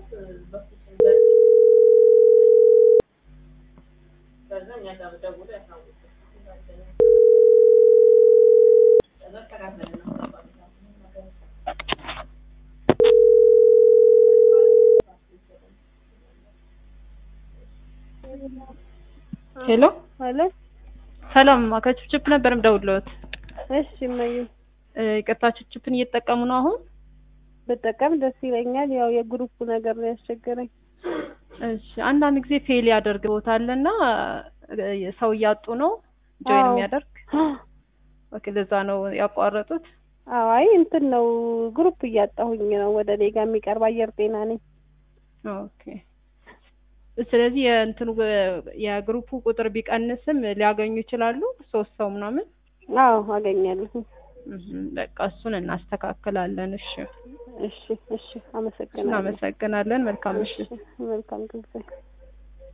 ሄሎ ሄሎ ሰላም ከችፕ ነበር የምደውልልዎት። እሺ ማይ ይቅርታ ችፕን እየተጠቀሙ ነው አሁን? በጠቀም ደስ ይለኛል። ያው የግሩፕ ነገር ነው ያስቸገረኝ። እሺ አንዳንድ ጊዜ ፌል ያደርግዎታልና ሰው እያጡ ነው ጆይን የሚያደርግ። ኦኬ ለዛ ነው ያቋረጡት። አይ እንትን ነው ግሩፕ እያጣሁኝ ነው ወደ እኔ ጋር የሚቀርብ አየር ጤና ነኝ። ኦኬ ስለዚህ የእንትኑ የግሩፑ ቁጥር ቢቀንስም ሊያገኙ ይችላሉ 3 ሰው ምናምን? አዎ አገኛለሁ። በቃ እሱን እናስተካክላለን። እሺ እሺ አመሰግናለሁ። እናመሰግናለን። መልካም ምሽት። መልካም ጊዜ